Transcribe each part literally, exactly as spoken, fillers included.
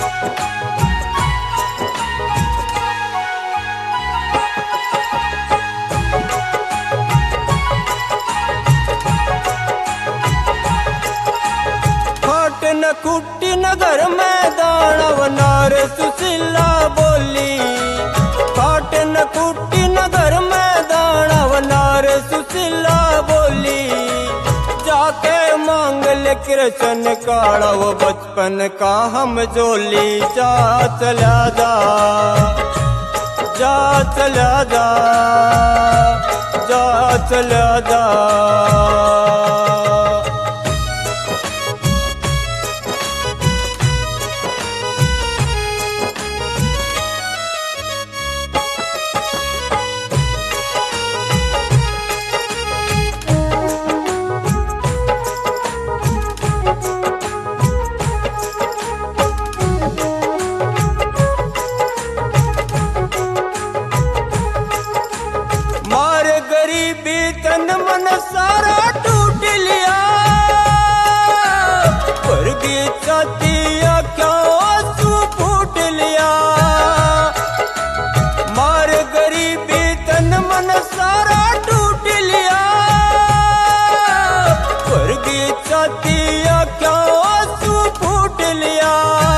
न कुटी नगर में दानव नार सुशीला बोली। फाट न कुटी नगर में दानव नार सुशीला बोली। जाके मांग ले कृष्ण काड़ा वो बचपन का हम जोली। जा चला जा जा चला जा जा चला जा। तन मन सारा टूट लिया। वर्गी छातिया क्या आंसू फूट लिया। मार गरीबी तन मन सारा टूट लिया। वर्गी छातिया क्या आंसू फूट लिया।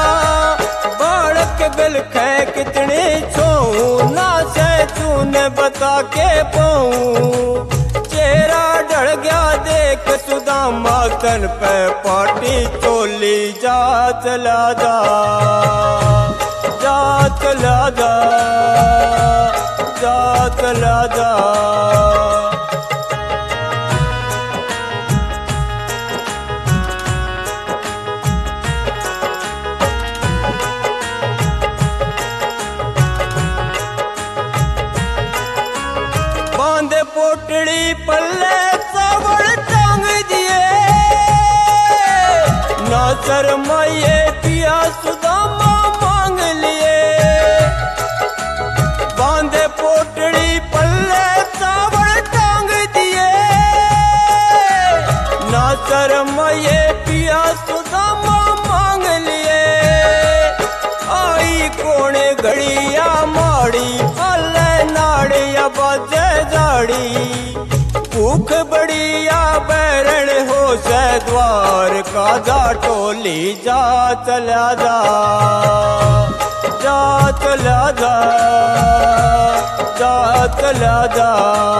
बालक गल खे कितने छो ना से तूने बता के पाऊं। चेहरा डर गया देख सुदामा तन पे पाटी चोली। जा चला जा जा चला जा जा चला जा। बांधे पोटड़ी पल्ले चावल टांग दिए। ना शर्माए पिया सुदामा मांग लिए। बांधे पोटड़ी पल्ले चावल टांग दिए। ना शर्माए पिया सुदामा मांग लिए। आई कोने घड़िया माड़ी अल्ले नाड़िया बाजे जाड़ी। भूख बढ़िया बैरण हो से द्वार का जा टोली। जा चला जा जा चला जा जा चला जा।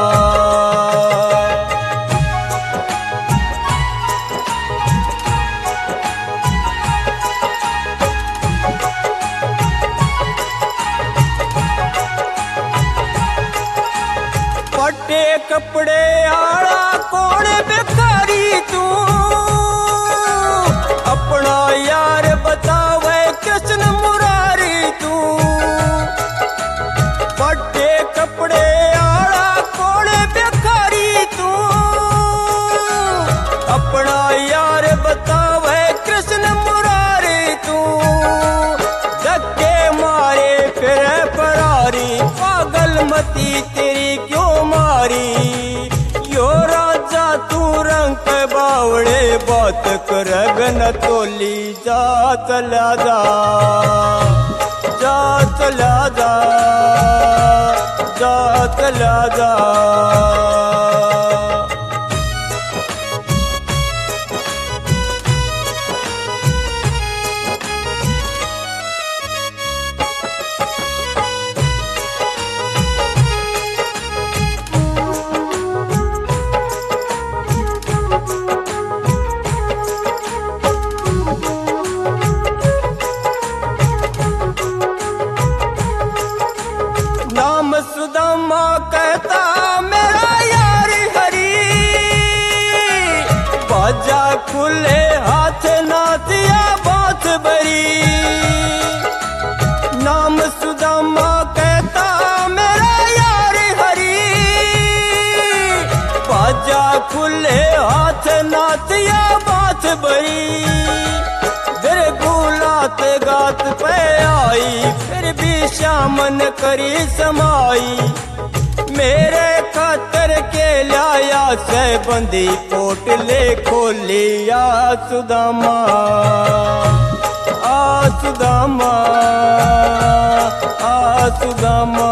फटे कपड़े आड़ा कौन बेकारी तू। अपना यार बतावे कृष्ण मुरारी तू। फटे कपड़े आड़ा कौन बेकारी तू। अपना यार बतावे कृष्ण मुरारी तू। धक्के मारे फिर फरारी पागल मती तेरी क्यों मारी। यो राजा तू रंग बावड़े बात करग न तोली। जा चला जा जा चला जा जा चला जा। नाम सुदामा कहता मेरा यार हरी। बाजा खुले हाथ नातिया बात बरी। नाम सुदामा कहता मेरा यार हरी। बाजा खुले हाथ नातिया बात बरी। फिर गुलात गात पे आई फिर भी श्यामन करी समाई। मेरे खातर के लाया से बंदी पोटले खोली। आ सुदामा आ सुदामा आ सुदामा।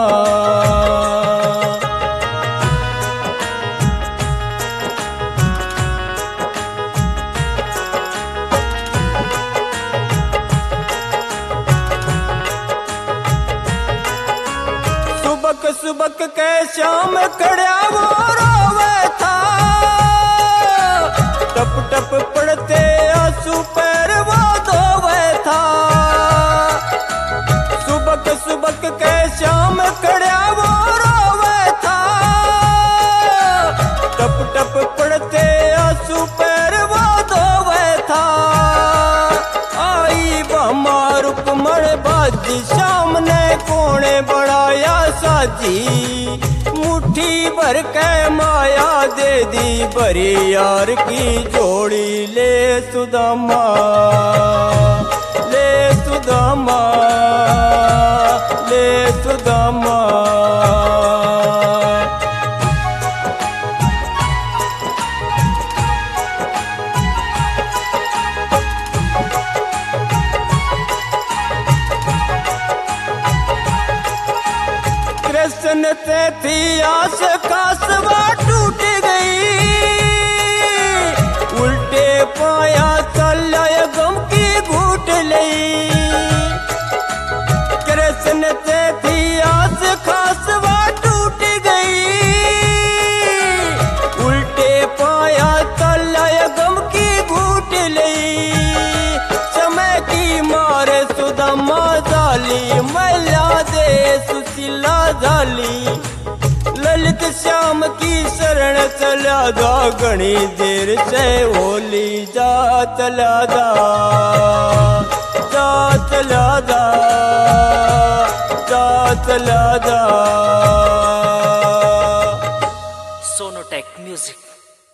सुबक सुबक के शाम खड़ा वो रोवे था, टप टप पड़ते आंसू पैर वो धोवे था। सुबक सुबक के शाम खड़ा वो रोवे था, टप टप पड़ते आंसू पैर वो धोवे था। आई बमा रुकमण बाजी शाम ने कोने बढ़ाया साजी, मुट्ठी भर के माया दे दी भरी यार की जोड़ी। ले सुदामा ले सुदामा ले सुदामा। कृष्ण से थी आस कासवा टूट गई, उल्टे पाया चला गम की घूट लई। कृष्ण से थी आस कासवा टूट गई, उल्टे पाया चला गम की घूट लई। समय की मारे सुदामा जाली मैला दे सुशीला झाली। ललित श्याम की शरण चला जा घनी देर से होली जा चला जा जा चला जा जा चला जा। सोनोटेक म्यूजिक।